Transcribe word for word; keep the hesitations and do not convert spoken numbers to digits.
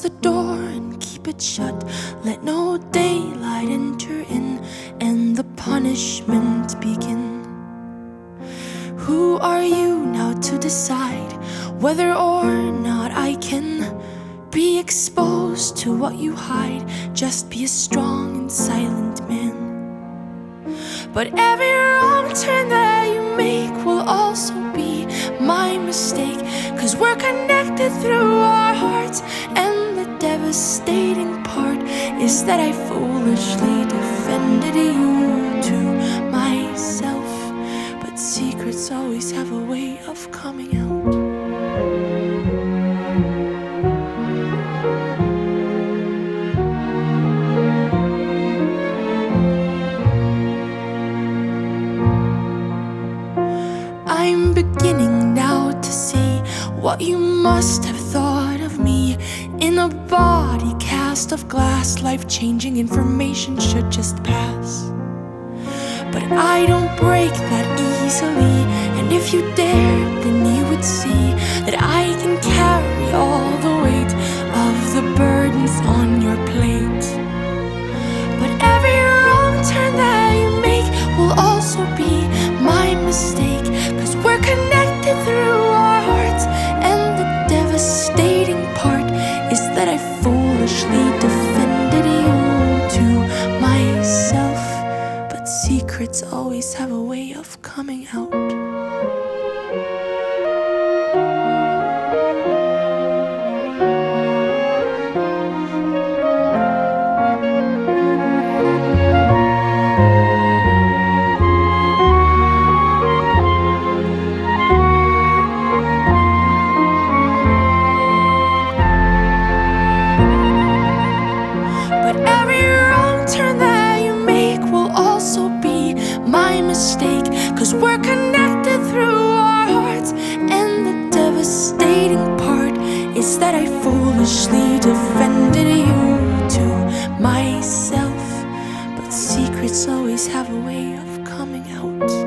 the door and keep it shut. Let no daylight enter in, and the punishment begin. Who are you now to decide whether or not I can be exposed to what you hide? Just be a strong and silent man. But every wrong turn that you make will also be my mistake, 'cause we're connected through our hearts, and the devastating part is that I foolishly defended you to myself. But secrets always have a way of coming out. I'm beginning now to see what you must have thought of me. In a body cast of glass, life-changing information should just pass. But I don't break that easily, and if you dared, then you would see that I can carry all the weight of the burdens on your plate. But every wrong turn that you make will also be my mistake, 'cause we're connected through our hearts, and the devastating part is that I foolishly defended you to myself. But secrets always have a way of coming out. Mistake, 'cause we're connected through our hearts, and the devastating part is that I foolishly defended you to myself. But secrets always have a way of coming out.